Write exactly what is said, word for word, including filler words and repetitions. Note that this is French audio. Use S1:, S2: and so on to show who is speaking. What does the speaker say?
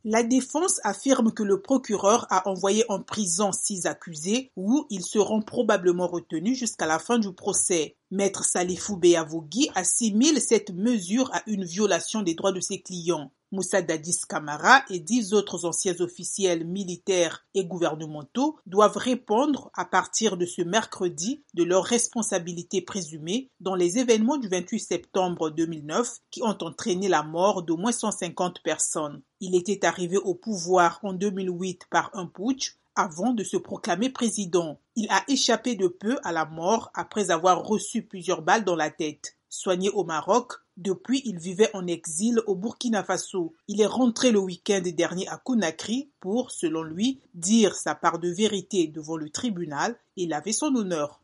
S1: La défense affirme que le procureur a envoyé en prison six accusés où ils seront probablement retenus jusqu'à la fin du procès. Maître Salifou Beyavogui assimile cette mesure à une violation des droits de ses clients. Moussa Dadis Camara et dix autres anciens officiels militaires et gouvernementaux doivent répondre à partir de ce mercredi de leurs responsabilités présumées dans les événements du vingt-huit septembre deux mille neuf qui ont entraîné la mort d'au moins cent cinquante personnes. Il était arrivé au pouvoir en deux mille huit par un putsch avant de se proclamer président. Il a échappé de peu à la mort après avoir reçu plusieurs balles dans la tête. Soigné au Maroc, depuis il vivait en exil au Burkina Faso. Il est rentré le week-end dernier à Conakry pour, selon lui, dire sa part de vérité devant le tribunal et laver son honneur.